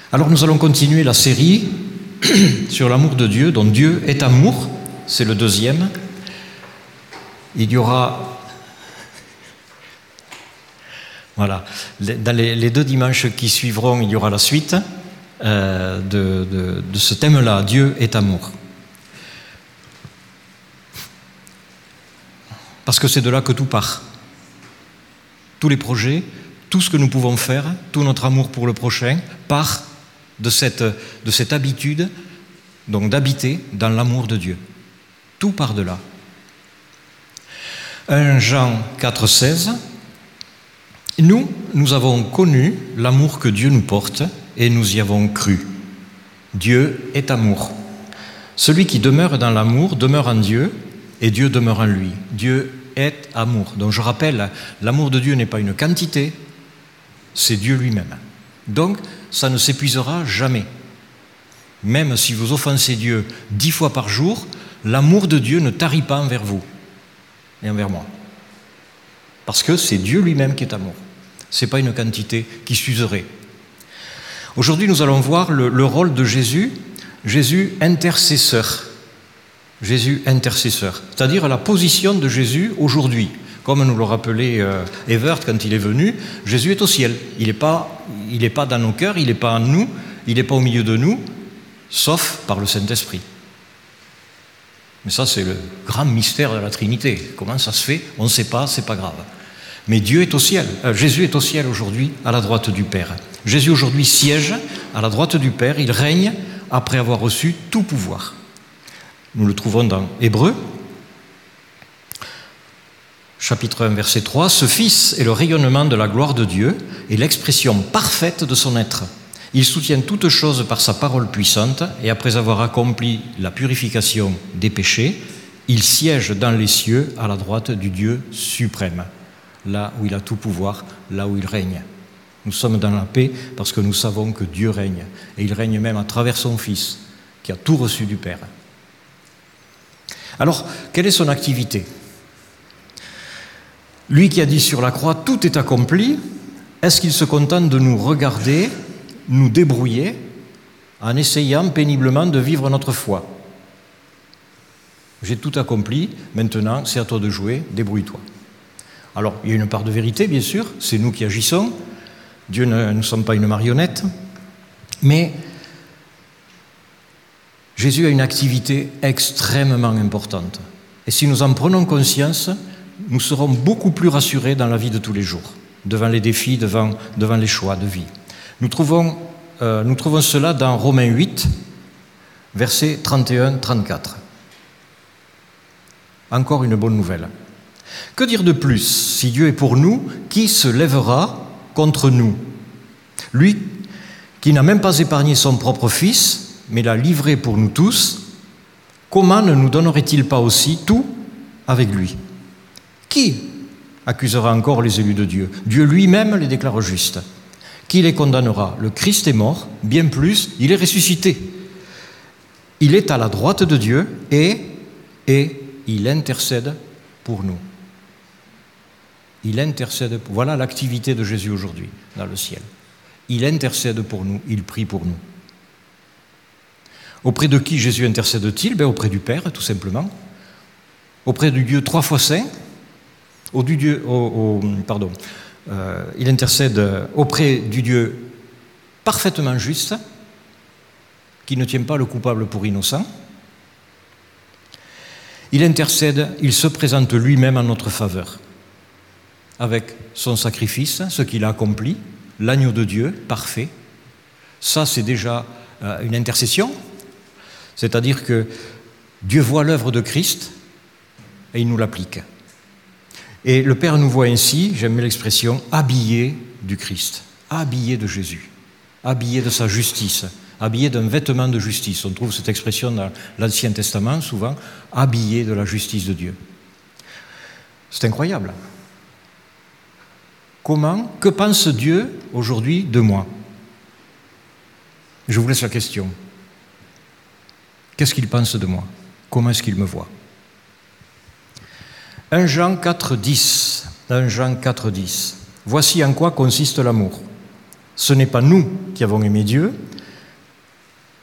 Alors nous allons continuer la série sur l'amour de Dieu, dont Dieu est amour, c'est le deuxième. Il y aura, voilà, dans les deux dimanches qui suivront, il y aura la suite de ce thème-là, Dieu est amour. Parce que c'est de là que tout part. Tous les projets, tout ce que nous pouvons faire, tout notre amour pour le prochain part de cette habitude, donc d'habiter dans l'amour de Dieu. Tout part de là. 1 Jean 4,16 Nous avons connu l'amour que Dieu nous porte et nous y avons cru. Dieu est amour. Celui qui demeure dans l'amour demeure en Dieu et Dieu demeure en lui. Dieu est amour. Donc je rappelle, l'amour de Dieu n'est pas une quantité, c'est Dieu lui-même. Donc ça ne s'épuisera jamais. Même si vous offensez Dieu 10 fois par jour, l'amour de Dieu ne tarit pas envers vous et envers moi. Parce que c'est Dieu lui-même qui est amour. Ce n'est pas une quantité qui s'userait. Aujourd'hui, nous allons voir le rôle de Jésus, Jésus intercesseur. Jésus intercesseur, c'est-à-dire la position de Jésus aujourd'hui. Comme nous le rappelait Evert quand il est venu, Jésus est au ciel. Il n'est pas dans nos cœurs, il n'est pas en nous, il n'est pas au milieu de nous, sauf par le Saint-Esprit. Mais ça, c'est le grand mystère de la Trinité. Comment ça se fait? On ne sait pas, c'est pas grave. Mais Dieu est au ciel. Jésus est au ciel aujourd'hui, à la droite du Père. Jésus aujourd'hui siège à la droite du Père, il règne après avoir reçu tout pouvoir. Nous le trouvons dans Hébreux, chapitre 1, verset 3. « Ce Fils est le rayonnement de la gloire de Dieu et l'expression parfaite de son être. Il soutient toutes choses par sa parole puissante et après avoir accompli la purification des péchés, il siège dans les cieux à la droite du Dieu suprême, là où il a tout pouvoir, là où il règne. Nous sommes dans la paix parce que nous savons que Dieu règne et il règne même à travers son Fils qui a tout reçu du Père. » Alors, quelle est son activité? Lui qui a dit sur la croix, tout est accompli, est-ce qu'il se contente de nous regarder, nous débrouiller, en essayant péniblement de vivre notre foi? J'ai tout accompli, maintenant c'est à toi de jouer, débrouille-toi. Alors, il y a une part de vérité, bien sûr, c'est nous qui agissons, Dieu nous ne sommes pas une marionnette, mais Jésus a une activité extrêmement importante. Et si nous en prenons conscience, nous serons beaucoup plus rassurés dans la vie de tous les jours, devant les défis, devant les choix de vie. Nous trouvons cela dans Romains 8, versets 31-34. Encore une bonne nouvelle. Que dire de plus? Si Dieu est pour nous, qui se lèvera contre nous? Lui qui n'a même pas épargné son propre Fils, mais l'a livré pour nous tous, comment ne nous donnerait-il pas aussi tout avec lui? Qui accusera encore les élus de Dieu? Dieu lui-même les déclare justes. Qui les condamnera? Le Christ est mort, bien plus, il est ressuscité. Il est à la droite de Dieu et il intercède pour nous. Il intercède, voilà l'activité de Jésus aujourd'hui dans le ciel. Il intercède pour nous, il prie pour nous. Auprès de qui Jésus intercède-t-il? Auprès du Père, tout simplement. Auprès du Dieu 3 fois saint. Il intercède auprès du Dieu parfaitement juste, qui ne tient pas le coupable pour innocent. Il intercède, il se présente lui-même en notre faveur, avec son sacrifice, ce qu'il a accompli, l'agneau de Dieu, parfait. Ça, c'est déjà une intercession. C'est-à-dire que Dieu voit l'œuvre de Christ et il nous l'applique. Et le Père nous voit ainsi, j'aime l'expression, habillés du Christ, habillés de Jésus, habillés de sa justice, habillés d'un vêtement de justice. On trouve cette expression dans l'Ancien Testament, souvent, habillés de la justice de Dieu. C'est incroyable. Que pense Dieu aujourd'hui de moi? Je vous laisse la question. Qu'est-ce qu'il pense de moi? Comment est-ce qu'il me voit? 1 Jean 4,10. 1 Jean 4,10. Voici en quoi consiste l'amour. Ce n'est pas nous qui avons aimé Dieu,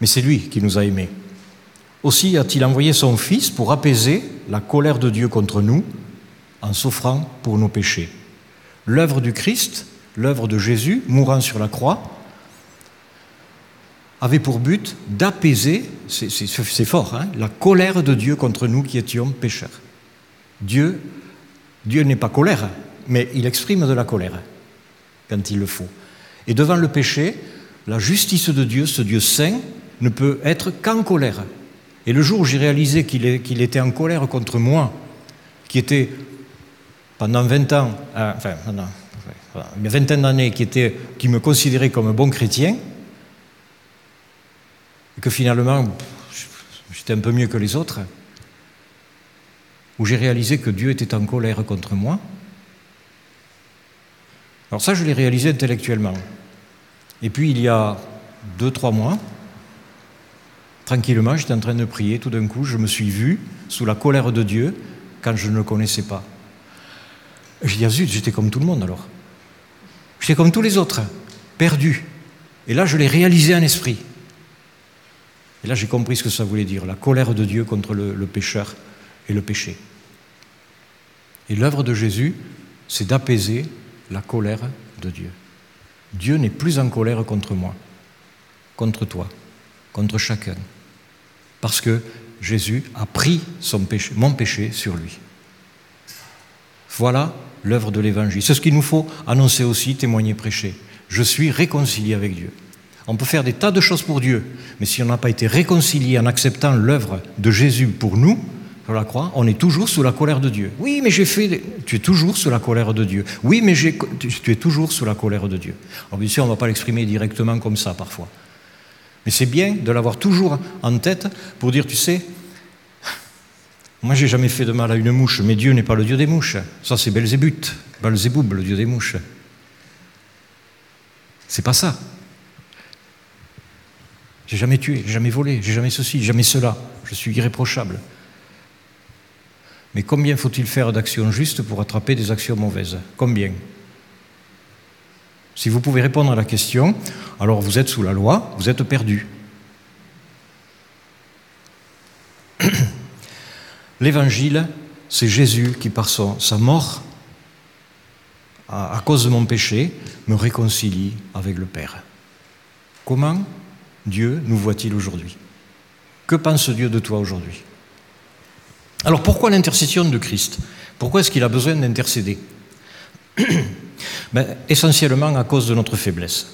mais c'est lui qui nous a aimés. Aussi a-t-il envoyé son Fils pour apaiser la colère de Dieu contre nous en souffrant pour nos péchés. L'œuvre du Christ, l'œuvre de Jésus, mourant sur la croix, avait pour but d'apaiser, c'est fort, hein, la colère de Dieu contre nous qui étions pécheurs. Dieu n'est pas colère, mais il exprime de la colère quand il le faut. Et devant le péché, la justice de Dieu, ce Dieu saint, ne peut être qu'en colère. Et le jour où j'ai réalisé qu'il était en colère contre moi, qui était pendant 20 ans, une vingtaine d'années, qui me considérait comme un bon chrétien, et que finalement, j'étais un peu mieux que les autres, où j'ai réalisé que Dieu était en colère contre moi. Alors ça, je l'ai réalisé intellectuellement. Et puis, il y a 2-3 mois, tranquillement, j'étais en train de prier, tout d'un coup, je me suis vu sous la colère de Dieu quand je ne le connaissais pas. J'ai dit, ah zut, j'étais comme tout le monde alors. J'étais comme tous les autres, perdu. Et là, je l'ai réalisé en esprit. Et là, j'ai compris ce que ça voulait dire, la colère de Dieu contre le pécheur et le péché. Et l'œuvre de Jésus, c'est d'apaiser la colère de Dieu. Dieu n'est plus en colère contre moi, contre toi, contre chacun. Parce que Jésus a pris mon péché sur lui. Voilà l'œuvre de l'Évangile. C'est ce qu'il nous faut annoncer aussi, témoigner, prêcher. Je suis réconcilié avec Dieu. On peut faire des tas de choses pour Dieu, mais si on n'a pas été réconcilié en acceptant l'œuvre de Jésus pour nous, sur la croix, on est toujours sous la colère de Dieu. Oui, mais tu es toujours sous la colère de Dieu. Oui, mais tu es toujours sous la colère de Dieu. Alors bien sûr, on ne va pas l'exprimer directement comme ça parfois. Mais c'est bien de l'avoir toujours en tête pour dire, tu sais, moi j'ai jamais fait de mal à une mouche, mais Dieu n'est pas le Dieu des mouches. Ça c'est Belzébuth, Belzéboub, le Dieu des mouches. C'est pas ça. J'ai jamais tué, j'ai jamais volé, j'ai jamais ceci, jamais cela. Je suis irréprochable. Mais combien faut-il faire d'actions justes pour attraper des actions mauvaises? Combien? Si vous pouvez répondre à la question, alors vous êtes sous la loi, vous êtes perdu. L'Évangile, c'est Jésus qui, par sa mort, à cause de mon péché, me réconcilie avec le Père. Comment Dieu nous voit-il aujourd'hui? Que pense Dieu de toi aujourd'hui? Alors pourquoi l'intercession de Christ? Pourquoi est-ce qu'il a besoin d'intercéder? Essentiellement à cause de notre faiblesse.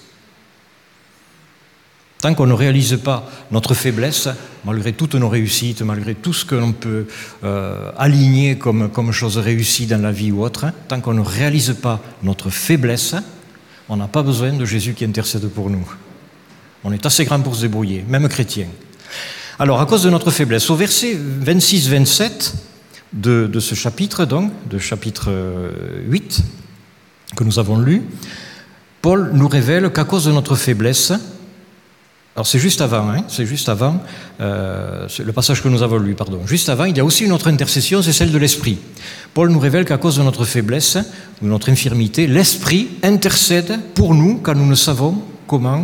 Tant qu'on ne réalise pas notre faiblesse, malgré toutes nos réussites, malgré tout ce que l'on peut aligner comme chose réussie dans la vie ou autre, tant qu'on ne réalise pas notre faiblesse, on n'a pas besoin de Jésus qui intercède pour nous. On est assez grand pour se débrouiller, même chrétien. Alors, à cause de notre faiblesse, au verset 26-27 de ce chapitre, donc, de chapitre 8, que nous avons lu, Paul nous révèle qu'à cause de notre faiblesse, alors c'est juste avant, c'est le passage que nous avons lu, pardon. Juste avant, il y a aussi une autre intercession, c'est celle de l'Esprit. Paul nous révèle qu'à cause de notre faiblesse, ou de notre infirmité, l'Esprit intercède pour nous car nous ne savons comment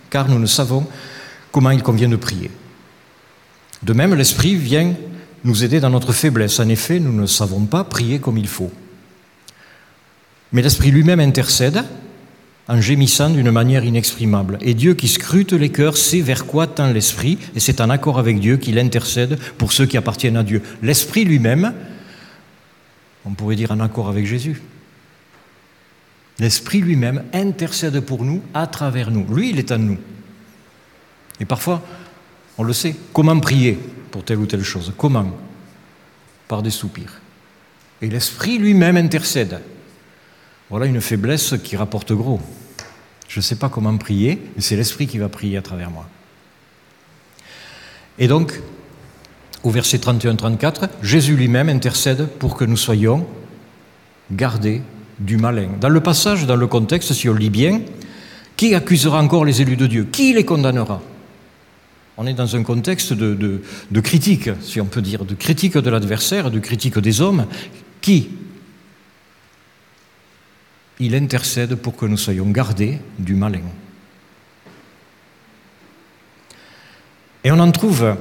il convient de prier. De même, l'Esprit vient nous aider dans notre faiblesse. En effet, nous ne savons pas prier comme il faut. Mais l'Esprit lui-même intercède en gémissant d'une manière inexprimable. Et Dieu qui scrute les cœurs sait vers quoi tend l'Esprit, et c'est en accord avec Dieu qu'il intercède pour ceux qui appartiennent à Dieu. L'Esprit lui-même, on pourrait dire en accord avec Jésus. L'Esprit lui-même intercède pour nous à travers nous. Lui, il est en nous. Et parfois, on le sait, comment prier pour telle ou telle chose? Comment? Par des soupirs. Et l'Esprit lui-même intercède. Voilà une faiblesse qui rapporte gros. Je ne sais pas comment prier, mais c'est l'Esprit qui va prier à travers moi. Et donc, au verset 31-34, Jésus lui-même intercède pour que nous soyons gardés du malin. Dans le passage, dans le contexte, si on lit bien, qui accusera encore les élus de Dieu? Qui les condamnera? On est dans un contexte de critique, si on peut dire, de critique de l'adversaire, de critique des hommes. Qui? Il intercède pour que nous soyons gardés du malin. Et on en trouve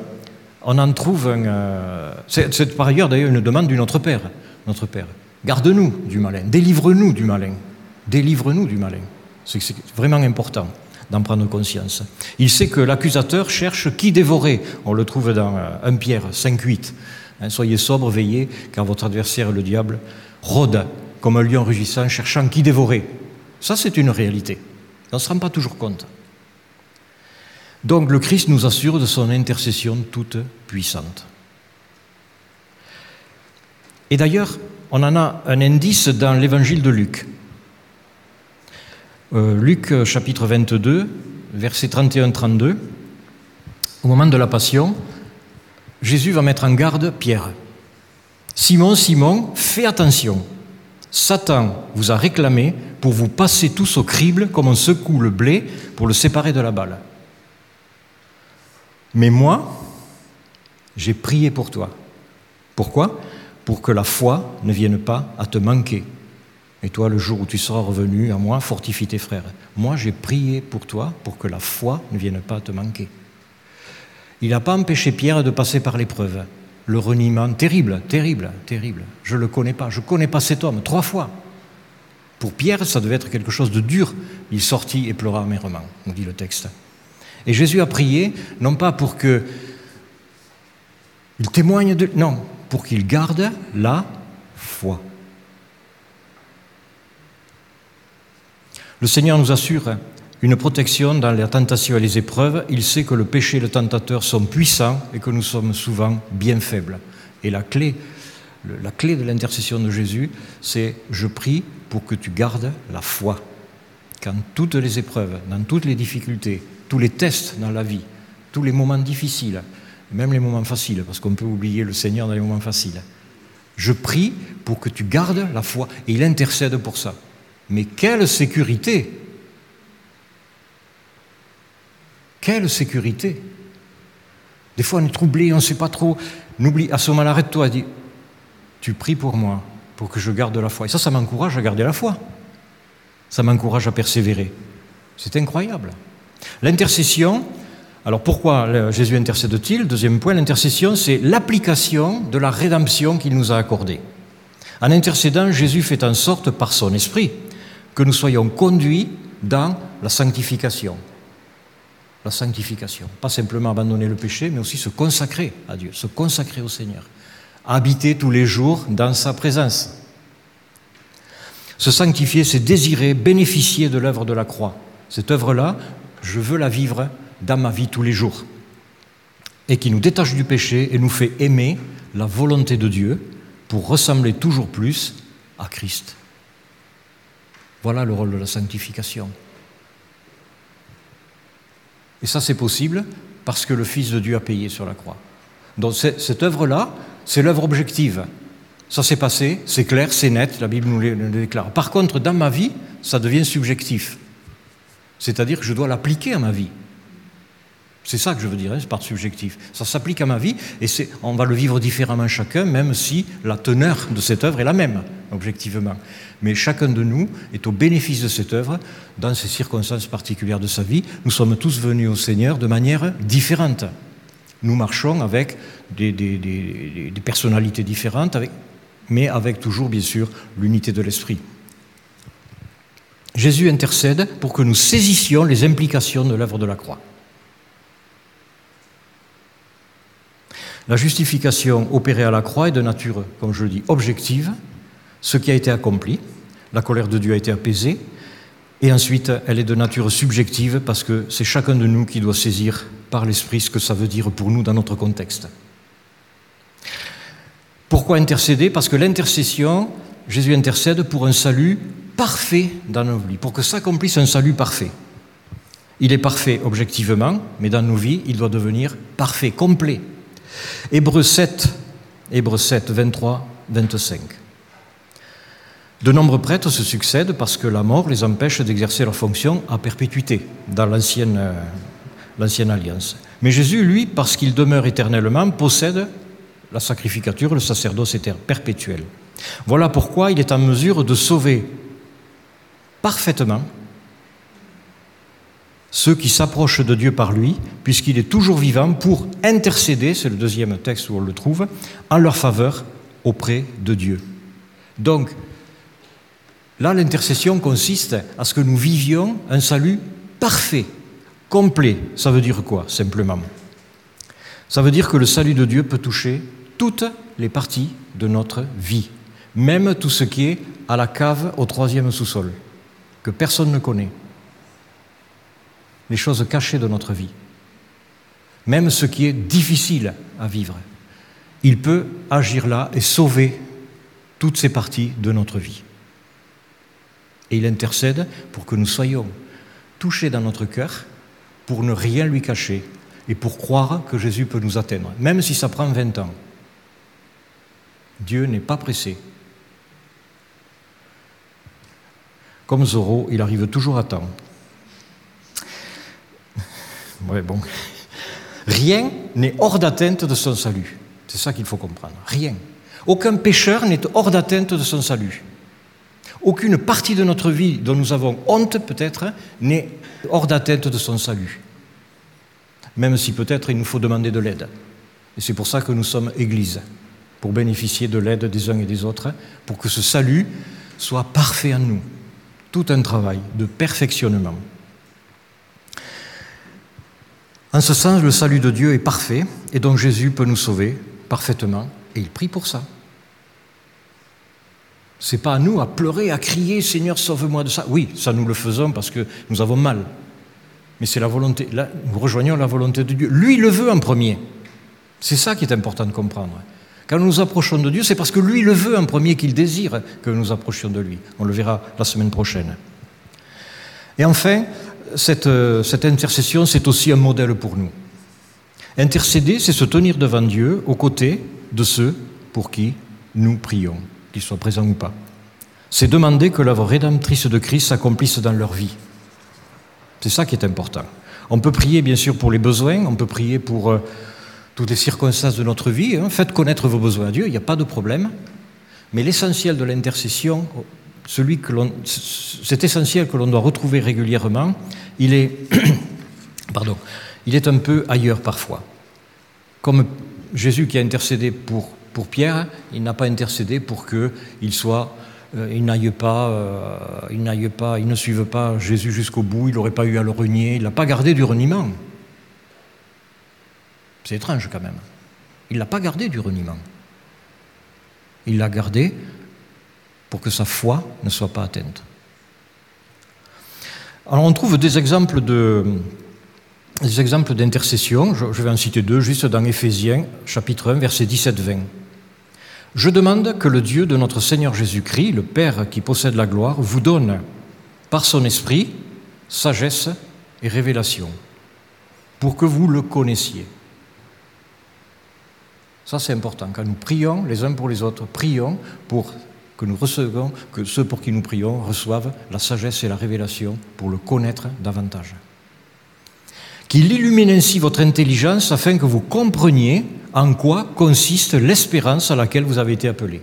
c'est par ailleurs d'ailleurs une demande du Notre Père. Notre Père, garde-nous du malin, délivre-nous du malin. Délivre-nous du malin. C'est vraiment important d'en prendre conscience. Il sait que l'accusateur cherche qui dévorer. On le trouve dans 1 Pierre 5,8. Soyez sobres, veillez, car votre adversaire, le diable, rôde comme un lion rugissant, cherchant qui dévorer. Ça, c'est une réalité. On ne se rend pas toujours compte. Donc, le Christ nous assure de son intercession toute puissante. Et d'ailleurs, on en a un indice dans l'évangile de Luc. Luc, chapitre 22, versets 31-32. Au moment de la Passion, Jésus va mettre en garde Pierre. « Simon, Simon, fais attention. Satan vous a réclamé pour vous passer tous au crible comme on secoue le blé pour le séparer de la balle. Mais moi, j'ai prié pour toi. Pourquoi ? Pour que la foi ne vienne pas à te manquer. Et toi, le jour où tu seras revenu à moi, fortifie tes frères. Moi, j'ai prié pour toi pour que la foi ne vienne pas à te manquer. » Il n'a pas empêché Pierre de passer par l'épreuve. Le reniement, terrible, terrible, terrible. Je ne le connais pas, je ne connais pas cet homme, 3 fois. Pour Pierre, ça devait être quelque chose de dur. Il sortit et pleura amèrement, nous dit le texte. Et Jésus a prié, non pas pour qu'il témoigne de... Non, pour qu'il garde la foi. Le Seigneur nous assure une protection dans les tentations et les épreuves. Il sait que le péché et le tentateur sont puissants et que nous sommes souvent bien faibles. Et la clé de l'intercession de Jésus, c'est « Je prie pour que tu gardes la foi ». Quand toutes les épreuves, dans toutes les difficultés, tous les tests dans la vie, tous les moments difficiles, même les moments faciles, parce qu'on peut oublier le Seigneur dans les moments faciles, je prie pour que tu gardes la foi. Et il intercède pour ça. Mais quelle sécurité! Quelle sécurité! Des fois, on est troublé, on ne sait pas trop. N'oublie, à ce moment-là, arrête-toi et dis, tu pries pour moi, pour que je garde la foi. Et ça m'encourage à garder la foi. Ça m'encourage à persévérer. C'est incroyable. L'intercession, alors pourquoi Jésus intercède-t-il? Deuxième point, l'intercession, c'est l'application de la rédemption qu'il nous a accordée. En intercédant, Jésus fait en sorte, par son esprit, que nous soyons conduits dans la sanctification. La sanctification. Pas simplement abandonner le péché, mais aussi se consacrer à Dieu, se consacrer au Seigneur. Habiter tous les jours dans sa présence. Se sanctifier, c'est désirer, bénéficier de l'œuvre de la croix. Cette œuvre-là, je veux la vivre dans ma vie tous les jours. Et qui nous détache du péché et nous fait aimer la volonté de Dieu pour ressembler toujours plus à Christ. Voilà le rôle de la sanctification. Et ça, c'est possible parce que le Fils de Dieu a payé sur la croix. Donc cette œuvre-là, c'est l'œuvre objective. Ça s'est passé, c'est clair, c'est net, la Bible nous le déclare. Par contre, dans ma vie, ça devient subjectif. C'est-à-dire que je dois l'appliquer à ma vie. C'est ça que je veux dire, c'est par subjectif. Ça s'applique à ma vie et on va le vivre différemment chacun, même si la teneur de cette œuvre est la même, objectivement. Mais chacun de nous est au bénéfice de cette œuvre dans ces circonstances particulières de sa vie. Nous sommes tous venus au Seigneur de manière différente. Nous marchons avec des personnalités différentes, mais avec toujours, bien sûr, l'unité de l'esprit. Jésus intercède pour que nous saisissions les implications de l'œuvre de la croix. La justification opérée à la croix est de nature, comme je le dis, objective, ce qui a été accompli, la colère de Dieu a été apaisée, et ensuite elle est de nature subjective parce que c'est chacun de nous qui doit saisir par l'Esprit ce que ça veut dire pour nous dans notre contexte. Pourquoi intercéder? Parce que l'intercession, Jésus intercède pour un salut parfait dans nos vies, pour que s'accomplisse un salut parfait. Il est parfait objectivement, mais dans nos vies, il doit devenir parfait, complet. Hébreux 7, 23, 25. De nombreux prêtres se succèdent parce que la mort les empêche d'exercer leur fonction à perpétuité dans l'ancienne alliance. Mais Jésus, lui, parce qu'il demeure éternellement, possède la sacrificature, le sacerdoce perpétuel. Voilà pourquoi il est en mesure de sauver parfaitement ceux qui s'approchent de Dieu par lui, puisqu'il est toujours vivant pour intercéder, c'est le deuxième texte où on le trouve, en leur faveur auprès de Dieu. Donc, là, l'intercession consiste à ce que nous vivions un salut parfait, complet. Ça veut dire quoi, simplement? Ça veut dire que le salut de Dieu peut toucher toutes les parties de notre vie, même tout ce qui est à la cave au 3e sous-sol, que personne ne connaît. Les choses cachées de notre vie, même ce qui est difficile à vivre. Il peut agir là et sauver toutes ces parties de notre vie. Et il intercède pour que nous soyons touchés dans notre cœur, pour ne rien lui cacher et pour croire que Jésus peut nous atteindre, même si ça prend 20 ans. Dieu n'est pas pressé. Comme Zorro, il arrive toujours à temps. Ouais, bon. Rien n'est hors d'atteinte de son salut. C'est ça qu'il faut comprendre. Rien. Aucun pécheur n'est hors d'atteinte de son salut. Aucune partie de notre vie dont nous avons honte, peut-être, n'est hors d'atteinte de son salut. Même si peut-être il nous faut demander de l'aide. Et c'est pour ça que nous sommes Église, pour bénéficier de l'aide des uns et des autres, pour que ce salut soit parfait en nous. Tout un travail de perfectionnement. En ce sens, le salut de Dieu est parfait, et donc Jésus peut nous sauver parfaitement, et il prie pour ça. Ce n'est pas à nous à pleurer, à crier « Seigneur, sauve-moi de ça ». Oui, ça nous le faisons parce que nous avons mal. Mais c'est la volonté, là, nous rejoignons la volonté de Dieu. Lui, il le veut en premier. C'est ça qui est important de comprendre. Quand nous nous approchons de Dieu, c'est parce que lui le veut en premier, qu'il désire que nous nous approchions de lui. On le verra la semaine prochaine. Et enfin, cette intercession, c'est aussi un modèle pour nous. Intercéder, c'est se tenir devant Dieu aux côtés de ceux pour qui nous prions, qu'ils soient présents ou pas. C'est demander que l'œuvre rédemptrice de Christ s'accomplisse dans leur vie. C'est ça qui est important. On peut prier bien sûr pour les besoins, on peut prier pour toutes les circonstances de notre vie. Faites connaître vos besoins à Dieu, il n'y a pas de problème. Mais l'essentiel de l'intercession, cet essentiel que l'on doit retrouver régulièrement, il est un peu ailleurs parfois. Comme Jésus qui a intercédé pour Pierre, il n'a pas intercédé pour qu'il ne suive pas Jésus jusqu'au bout, il n'aurait pas eu à le renier, il n'a pas gardé du reniement. C'est étrange quand même. Il ne l'a pas gardé du reniement. Il l'a gardé pour que sa foi ne soit pas atteinte. Alors on trouve des exemples d'intercession. Je vais en citer deux, juste dans Éphésiens, chapitre 1, versets 17-20. « Je demande que le Dieu de notre Seigneur Jésus-Christ, le Père qui possède la gloire, vous donne, par son esprit, sagesse et révélation, pour que vous le connaissiez. » Ça, c'est important. Quand nous prions les uns pour les autres, prions pour que nous recevions, que ceux pour qui nous prions reçoivent la sagesse et la révélation pour le connaître davantage. Qu'il illumine ainsi votre intelligence afin que vous compreniez en quoi consiste l'espérance à laquelle vous avez été appelés.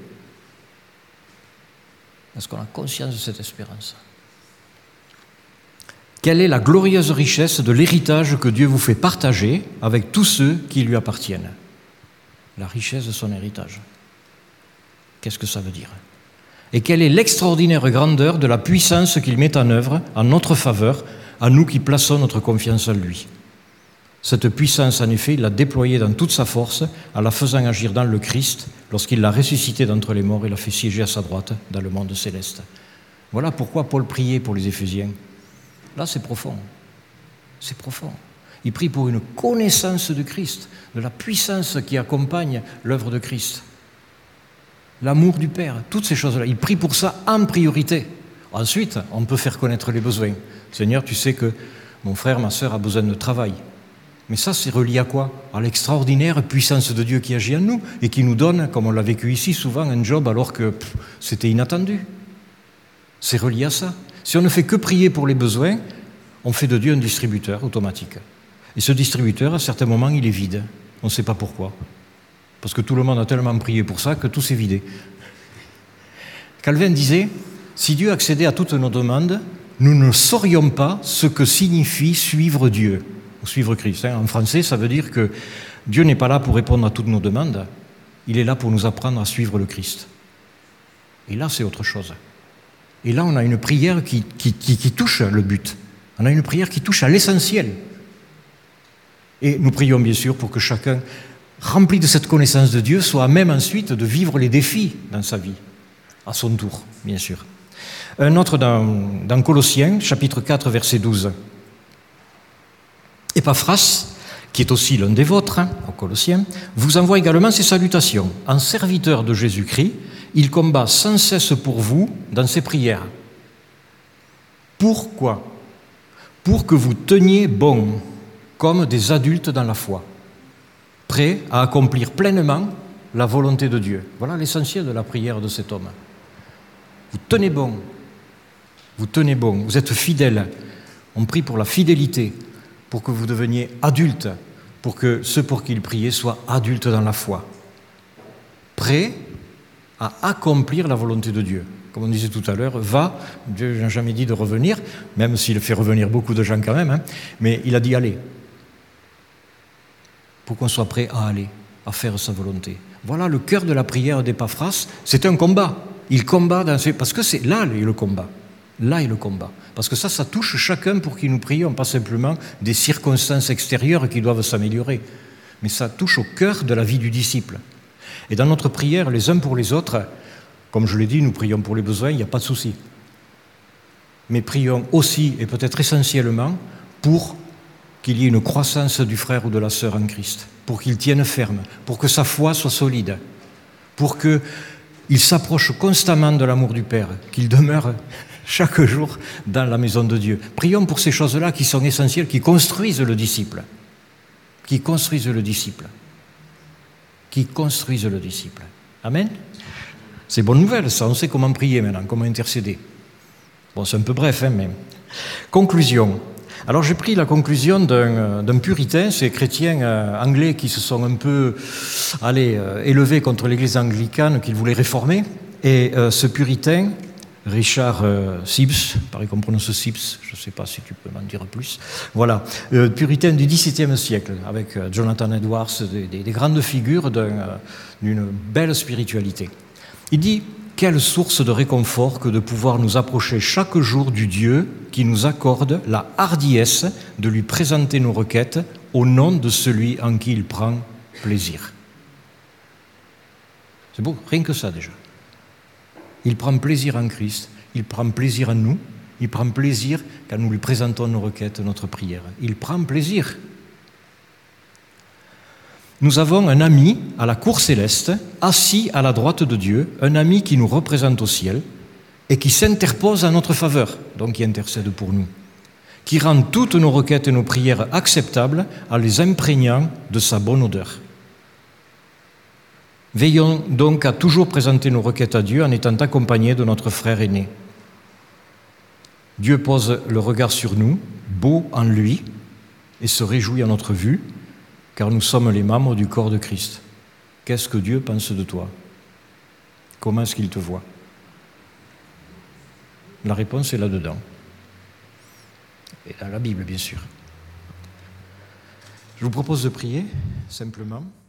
Est-ce qu'on a conscience de cette espérance? Quelle est la glorieuse richesse de l'héritage que Dieu vous fait partager avec tous ceux qui lui appartiennent? La richesse de son héritage. Qu'est-ce que ça veut dire? Et quelle est l'extraordinaire grandeur de la puissance qu'il met en œuvre en notre faveur, à nous qui plaçons notre confiance en lui? Cette puissance, en effet, il l'a déployée dans toute sa force, en la faisant agir dans le Christ, lorsqu'il l'a ressuscité d'entre les morts et l'a fait siéger à sa droite dans le monde céleste. Voilà pourquoi Paul priait pour les Éphésiens. Là, c'est profond. C'est profond. Il prie pour une connaissance de Christ, de la puissance qui accompagne l'œuvre de Christ. L'amour du Père, toutes ces choses-là. Il prie pour ça en priorité. Ensuite, on peut faire connaître les besoins. Seigneur, tu sais que mon frère, ma sœur a besoin de travail. Mais ça, c'est relié à quoi? À l'extraordinaire puissance de Dieu qui agit en nous et qui nous donne, comme on l'a vécu ici, souvent un job alors que c'était inattendu. C'est relié à ça. Si on ne fait que prier pour les besoins, on fait de Dieu un distributeur automatique. Et ce distributeur, à certains moments, il est vide. On ne sait pas pourquoi. Parce que tout le monde a tellement prié pour ça que tout s'est vidé. Calvin disait, si Dieu accédait à toutes nos demandes, nous ne saurions pas ce que signifie suivre Dieu, ou suivre Christ. En français, ça veut dire que Dieu n'est pas là pour répondre à toutes nos demandes, il est là pour nous apprendre à suivre le Christ. Et là, c'est autre chose. Et là, on a une prière qui touche le but. On a une prière qui touche à l'essentiel. Et nous prions bien sûr pour que chacun, rempli de cette connaissance de Dieu, soit à même ensuite de vivre les défis dans sa vie, à son tour, bien sûr. Un autre dans Colossiens, chapitre 4, verset 12. Épaphras, qui est aussi l'un des vôtres, aux Colossiens, vous envoie également ses salutations. En serviteur de Jésus-Christ, il combat sans cesse pour vous dans ses prières. Pourquoi ? Pour que vous teniez bon, comme des adultes dans la foi, prêts à accomplir pleinement la volonté de Dieu. Voilà l'essentiel de la prière de cet homme. Vous tenez bon, vous êtes fidèles. On prie pour la fidélité, pour que vous deveniez adultes, pour que ceux pour qui il priait soient adultes dans la foi, prêts à accomplir la volonté de Dieu. Comme on disait tout à l'heure, Dieu n'a jamais dit de revenir, même s'il fait revenir beaucoup de gens quand même, mais il a dit aller, pour qu'on soit prêt à aller, à faire sa volonté. Voilà le cœur de la prière d'Épaphras, c'est un combat. Il combat parce que c'est là le combat. Là est le combat. Parce que ça touche chacun pour qui nous prions, pas simplement des circonstances extérieures qui doivent s'améliorer, mais ça touche au cœur de la vie du disciple. Et dans notre prière, les uns pour les autres, comme je l'ai dit, nous prions pour les besoins, il n'y a pas de souci. Mais prions aussi, et peut-être essentiellement, pour qu'il y ait une croissance du frère ou de la sœur en Christ, pour qu'il tienne ferme, pour que sa foi soit solide, pour qu'il s'approche constamment de l'amour du Père, qu'il demeure chaque jour dans la maison de Dieu. Prions pour ces choses-là qui sont essentielles, qui construisent le disciple. Qui construisent le disciple. Amen. C'est bonne nouvelle, ça, on sait comment prier maintenant, comment intercéder. Bon, c'est un peu bref, mais... Conclusion. Alors j'ai pris la conclusion d'un puritain, ces chrétiens anglais qui se sont un peu élevés contre l'église anglicane qu'ils voulaient réformer. Et ce puritain, Richard Sibbes, pareil qu'on prononce Sibbes, je ne sais pas si tu peux m'en dire plus. Voilà, puritain du XVIIe siècle, avec Jonathan Edwards, des grandes figures d'une belle spiritualité. Il dit « Quelle source de réconfort que de pouvoir nous approcher chaque jour du Dieu qui nous accorde la hardiesse de lui présenter nos requêtes au nom de celui en qui il prend plaisir. » C'est beau, rien que ça déjà. Il prend plaisir en Christ, il prend plaisir en nous, il prend plaisir quand nous lui présentons nos requêtes, notre prière. Il prend plaisir. Nous avons un ami à la cour céleste, assis à la droite de Dieu, un ami qui nous représente au ciel et qui s'interpose en notre faveur, donc qui intercède pour nous, qui rend toutes nos requêtes et nos prières acceptables en les imprégnant de sa bonne odeur. Veillons donc à toujours présenter nos requêtes à Dieu en étant accompagnés de notre frère aîné. Dieu pose le regard sur nous, beau en lui, et se réjouit à notre vue, car nous sommes les membres du corps de Christ. Qu'est-ce que Dieu pense de toi? Comment est-ce qu'il te voit? La réponse est là-dedans. Et dans la Bible, bien sûr. Je vous propose de prier, simplement.